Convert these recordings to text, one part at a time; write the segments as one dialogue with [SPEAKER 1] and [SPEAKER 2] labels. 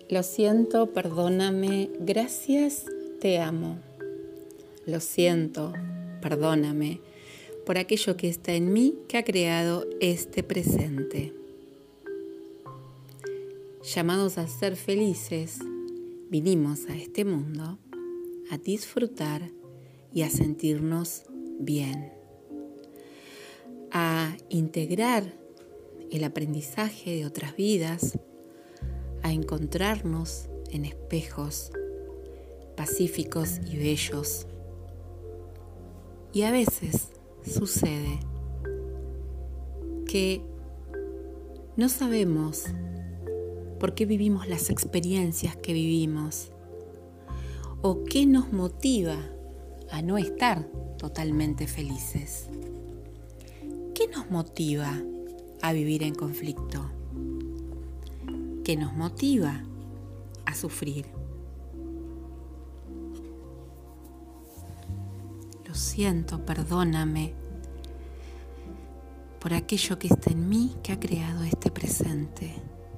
[SPEAKER 1] Lo siento, perdóname, gracias, te amo. Lo siento, perdóname por aquello que está en mí que ha creado este presente. Llamados a ser felices, vinimos a este mundo a disfrutar y a sentirnos bien, a integrar el aprendizaje de otras vidas, a encontrarnos en espejos pacíficos y bellos. Y a veces sucede que no sabemos por qué vivimos las experiencias que vivimos o qué nos motiva a no estar totalmente felices. ¿Qué nos motiva a vivir en conflicto? ¿Qué nos motiva a sufrir? Lo siento, perdóname por aquello que está en mí que ha creado este presente.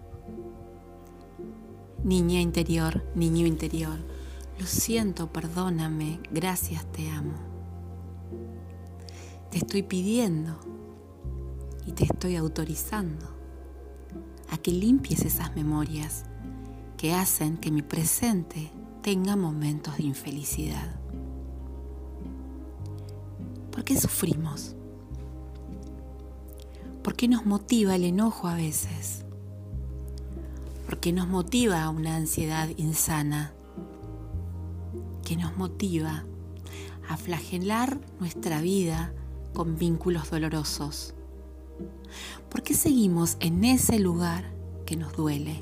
[SPEAKER 1] Niña interior, niño interior, lo siento, perdóname, gracias, te amo. Te estoy pidiendo y te estoy autorizando a que limpies esas memorias que hacen que mi presente tenga momentos de infelicidad. ¿Por qué sufrimos? ¿Por qué nos motiva el enojo a veces? ¿Por qué nos motiva una ansiedad insana? ¿Qué nos motiva a flagelar nuestra vida con vínculos dolorosos? ¿Por qué seguimos en ese lugar que nos duele?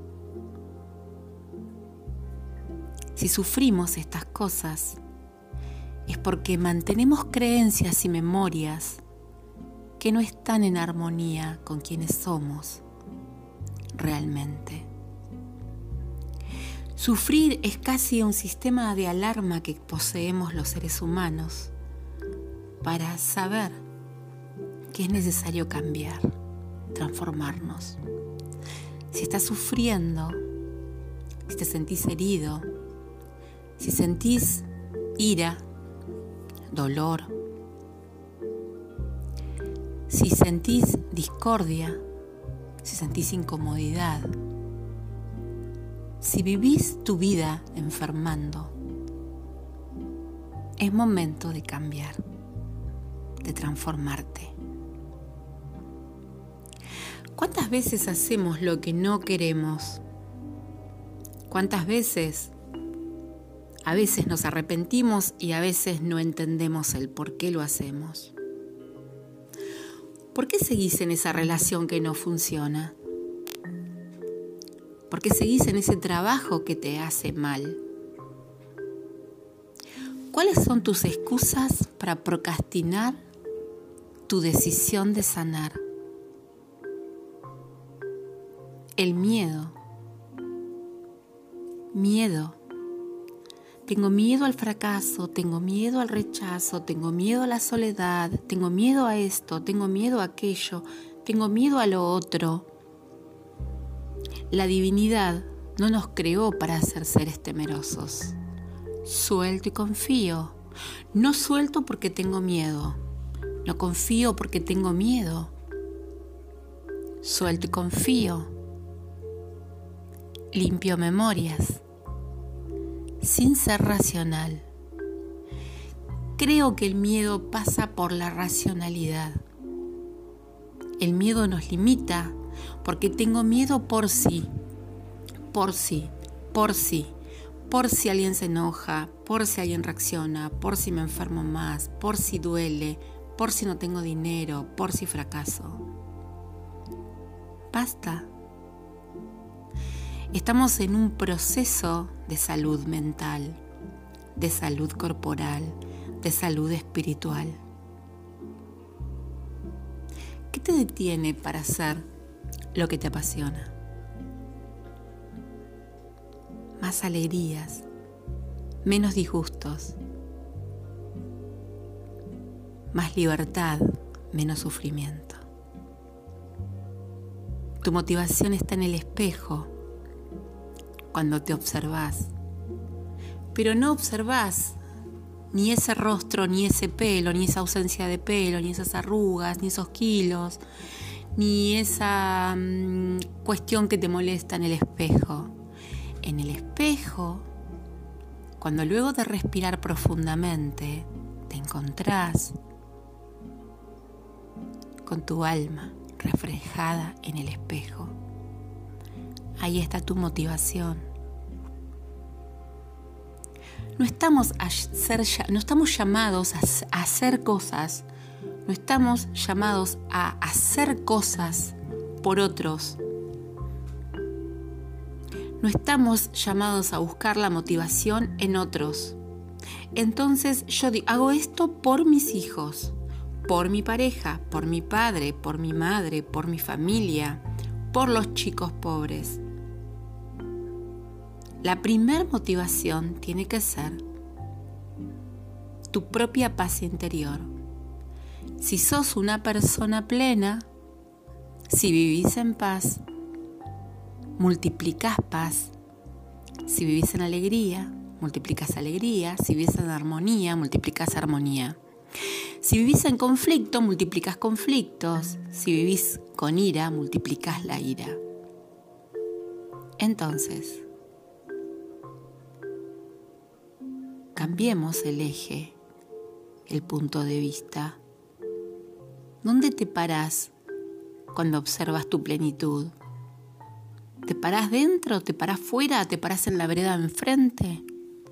[SPEAKER 1] Si sufrimos estas cosas, es porque mantenemos creencias y memorias que no están en armonía con quienes somos realmente. Sufrir es casi un sistema de alarma que poseemos los seres humanos para saber que es necesario cambiar, transformarnos. Si estás sufriendo, si te sentís herido, si sentís ira, dolor, si sentís discordia, si sentís incomodidad, si vivís tu vida enfermando, es momento de cambiar, de transformarte. ¿Cuántas veces hacemos lo que no queremos? ¿Cuántas veces? A veces nos arrepentimos y a veces no entendemos el por qué lo hacemos. ¿Por qué seguís en esa relación que no funciona? ¿Por qué seguís en ese trabajo que te hace mal? ¿Cuáles son tus excusas para procrastinar tu decisión de sanar? El miedo. Miedo. Tengo miedo al fracaso, tengo miedo al rechazo, tengo miedo a la soledad, tengo miedo a esto, tengo miedo a aquello, tengo miedo a lo otro. La divinidad no nos creó para ser seres temerosos. Suelto y confío. No suelto porque tengo miedo. No confío porque tengo miedo. Suelto y confío. Limpio memorias. Sin ser racional. Creo que el miedo pasa por la racionalidad. El miedo nos limita porque tengo miedo por si alguien se enoja, por si alguien reacciona, por si me enfermo más, por si duele, por si no tengo dinero, por si fracaso. Basta. Estamos en un proceso de salud mental, de salud corporal, de salud espiritual. ¿Qué te detiene para hacer lo que te apasiona? Más alegrías, menos disgustos, más libertad, menos sufrimiento. Tu motivación está en el espejo, cuando te observás. Pero no observás ni ese rostro, ni ese pelo, ni esa ausencia de pelo, ni esas arrugas, ni esos kilos, ni esa cuestión que te molesta en el espejo. En el espejo, cuando luego de respirar profundamente, te encontrás con tu alma reflejada en el espejo. Ahí está tu motivación. No estamos llamados a hacer cosas, no estamos llamados a hacer cosas por otros. No estamos llamados a buscar la motivación en otros. Entonces yo hago esto por mis hijos, por mi pareja, por mi padre, por mi madre, por mi familia, por los chicos pobres. La primer motivación tiene que ser tu propia paz interior. Si sos una persona plena, si vivís en paz, multiplicás paz. Si vivís en alegría, multiplicás alegría. Si vivís en armonía, multiplicás armonía. Si vivís en conflicto, multiplicás conflictos. Si vivís con ira, multiplicás la ira. Entonces, cambiemos el eje, el punto de vista. ¿Dónde te parás cuando observas tu plenitud? ¿Te parás dentro? ¿Te parás fuera? ¿Te parás en la vereda enfrente?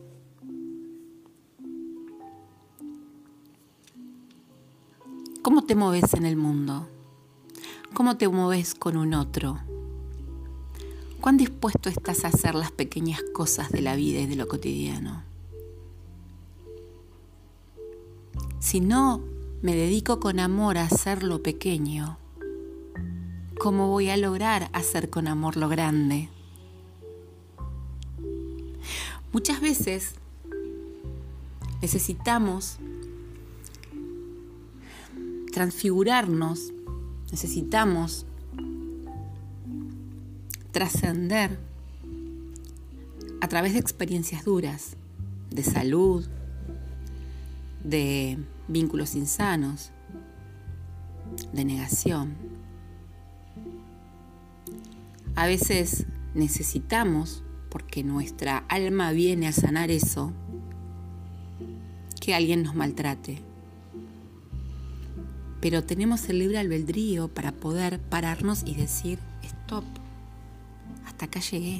[SPEAKER 1] ¿Cómo te moves en el mundo? ¿Cómo te moves con un otro? ¿Cuán dispuesto estás a hacer las pequeñas cosas de la vida y de lo cotidiano? Si no me dedico con amor a hacer lo pequeño, ¿cómo voy a lograr hacer con amor lo grande? Muchas veces necesitamos transfigurarnos, necesitamos trascender a través de experiencias duras, de salud, de vínculos insanos, de negación. A veces necesitamos, porque nuestra alma viene a sanar eso, que alguien nos maltrate. Pero tenemos el libre albedrío para poder pararnos y decir, stop, hasta acá llegué.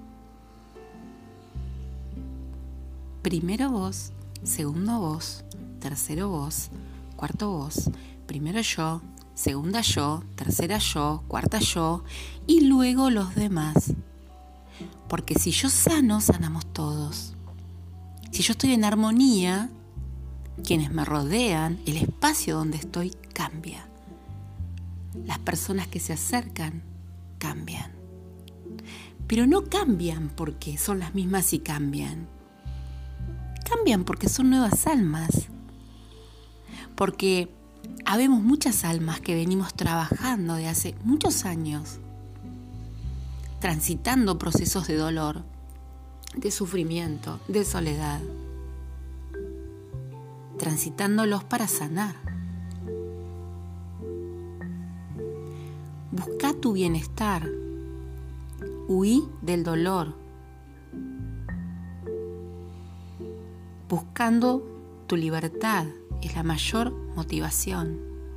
[SPEAKER 1] Primero vos, segundo vos, tercero vos, cuarto vos, primero yo, segunda yo, tercera yo, cuarta yo y luego los demás. Porque si yo sano, sanamos todos. Si yo estoy en armonía, quienes me rodean, el espacio donde estoy cambia. Las personas que se acercan cambian. Pero no cambian porque son las mismas y cambian. Cambian porque son nuevas almas. Porque habemos muchas almas que venimos trabajando de hace muchos años, transitando procesos de dolor, de sufrimiento, de soledad, transitándolos para sanar. Busca tu bienestar, huí del dolor, buscando tu libertad es la mayor motivación.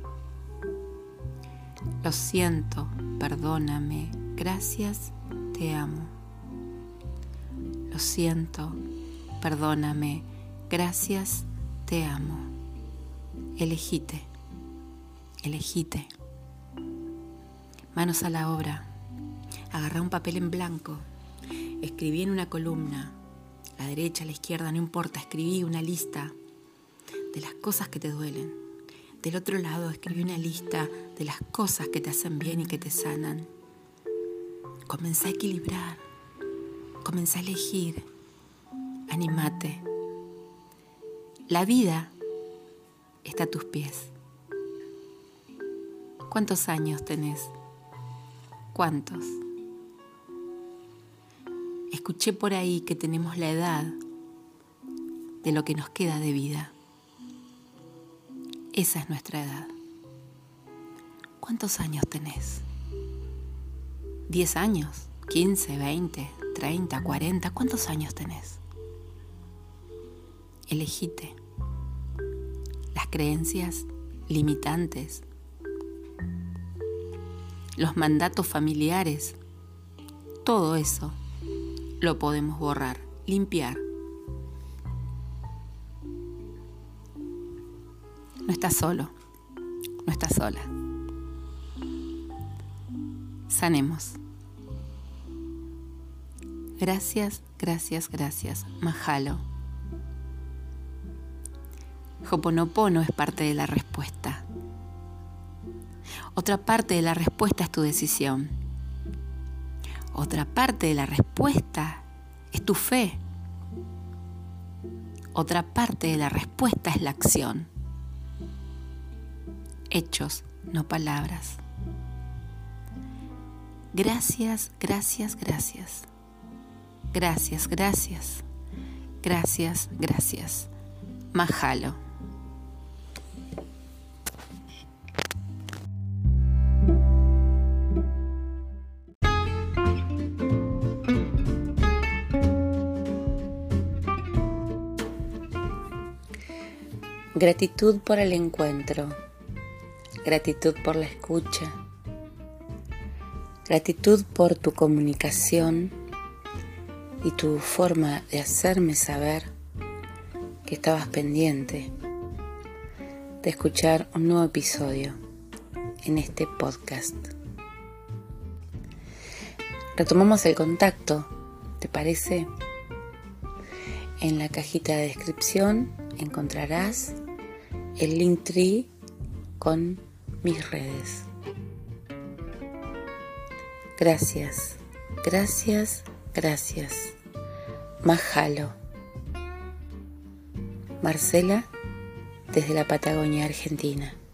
[SPEAKER 1] Lo siento, perdóname, gracias, te amo. Lo siento, perdóname, gracias, te amo. Elegite, elegite. Manos a la obra. Agarrá un papel en blanco. Escribí en una columna, a la derecha, a la izquierda, no importa. Escribí una lista de las cosas que te duelen. Del otro lado, escribí una lista de las cosas que te hacen bien y que te sanan. Comenzá a equilibrar. Comenzá a elegir. Anímate. La vida está a tus pies. ¿Cuántos años tenés? ¿Cuántos? escuché por ahí que tenemos la edad de lo que nos queda de vida. Esa es nuestra edad. ¿Cuántos años tenés? ¿10 años? ¿15, 20, 30, 40? ¿Cuántos años tenés? Elegite. Las creencias limitantes, los mandatos familiares, todo eso lo podemos borrar, limpiar. No estás solo, no estás sola. Sanemos. Gracias, gracias, gracias. Mahalo. Ho'oponopono es parte de la respuesta. Otra parte de la respuesta es tu decisión. Otra parte de la respuesta es tu fe. Otra parte de la respuesta es la acción. Hechos, no palabras. Gracias, gracias, gracias. Gracias, gracias. Gracias, gracias. Mahalo. Gratitud por el encuentro, gratitud por la escucha, gratitud por tu comunicación y tu forma de hacerme saber que estabas pendiente de escuchar un nuevo episodio en este podcast. Retomamos el contacto, ¿te parece? En la cajita de descripción encontrarás el Linktree con mis redes. Gracias, gracias, gracias. Mahalo. Marcela, desde la Patagonia, Argentina.